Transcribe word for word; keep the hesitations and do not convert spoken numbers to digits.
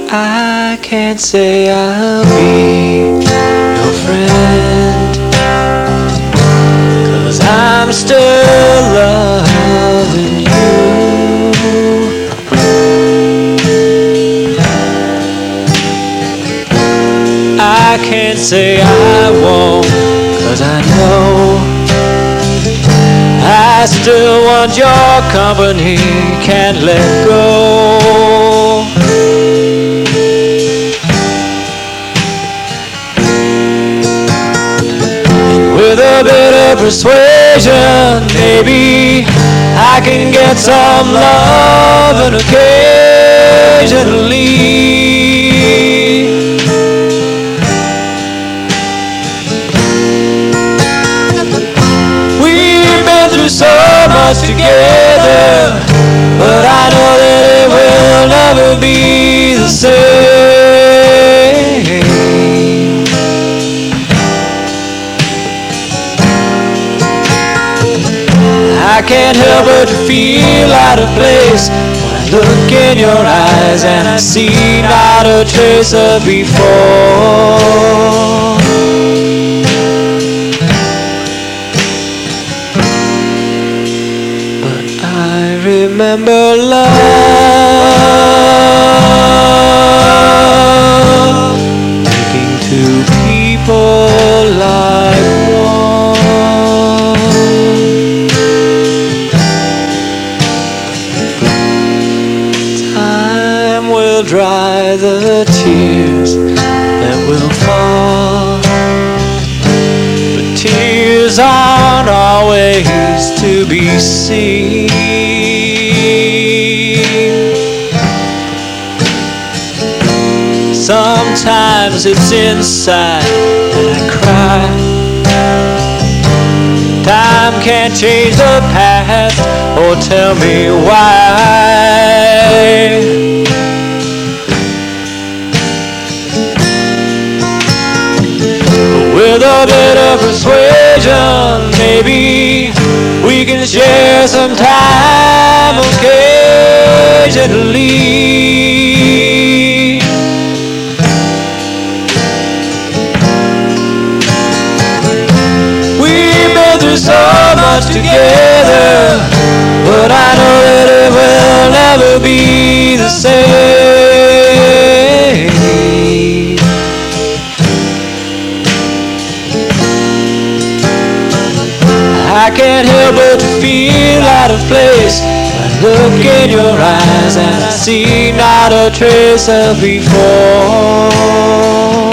I can't say I'll be your friend, 'cause I'm still loving you. I can't say I won't, 'cause I know I still want your company, can't let go. With a bit of persuasion, maybe I can get some love and occasionally we've been through so much together, but I know that it will never be the same. I can't help but to feel out of place when I look in your eyes and I see not a trace of before. But I remember love, making two people like one. Dry the tears that will fall, but tears aren't always to be seen. Sometimes it's inside that I cry. Time can't change the past or tell me why. With a bit of persuasion, maybe we can share some time occasionally. We've been through so much together, but I know that it will never be the same. I can't help but to feel out of place when I look in your eyes and I see not a trace of before.